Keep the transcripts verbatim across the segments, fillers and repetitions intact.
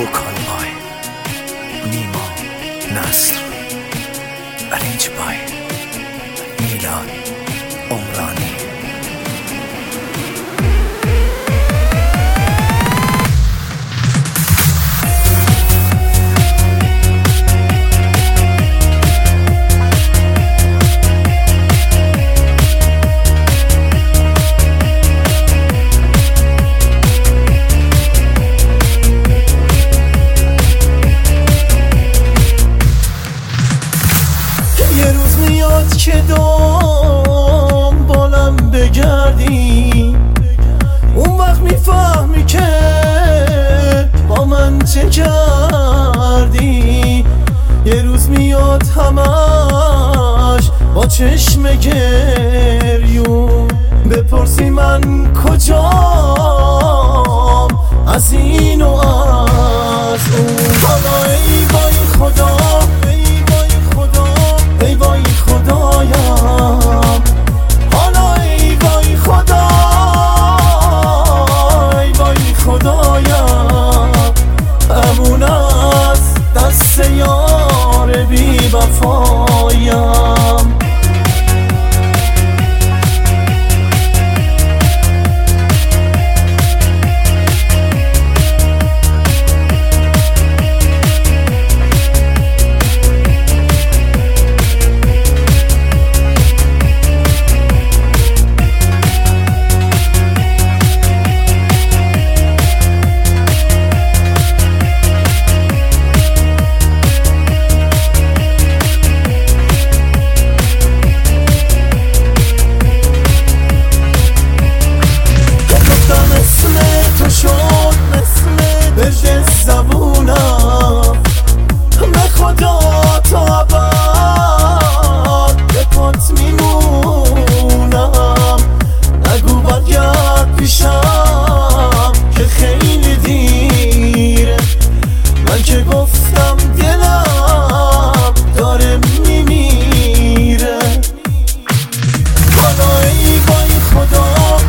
وکالبای نیما نصر ارنج بای میلاد عمرانی. یه روز میاد که دنبالم بگردی، اون وقت میفهمی که با من چه کردی. یه روز میاد همش با چشم گریون، بپرسی من کجام از این و از اون. حالا ای وای خدا، ای وای خدایم، حالا ای وای خدا، ای وای خدایم، امون از دست یار بی وفایم. زبونم به خدا تا ابد به پات میمونم. نگو برگرد پیشم که خیلی دیره، من که گفتم دلم داره میمیره. حالا ای وای خدا،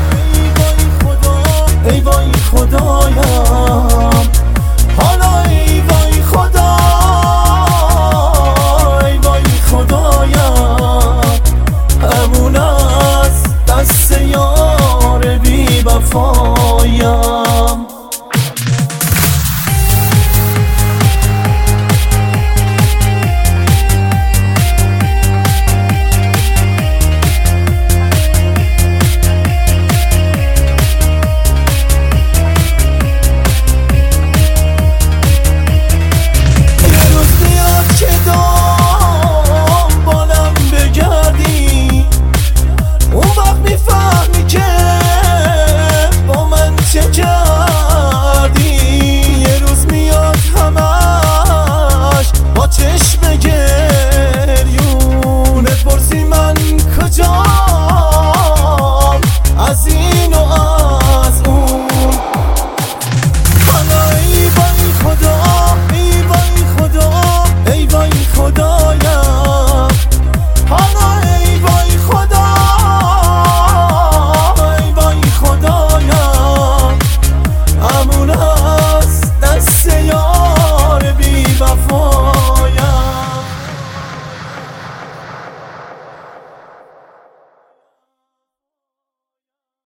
ای وای خدایم، حالا ای وای خدا، ای وای خدایم، امون از دست یار بی وفایم.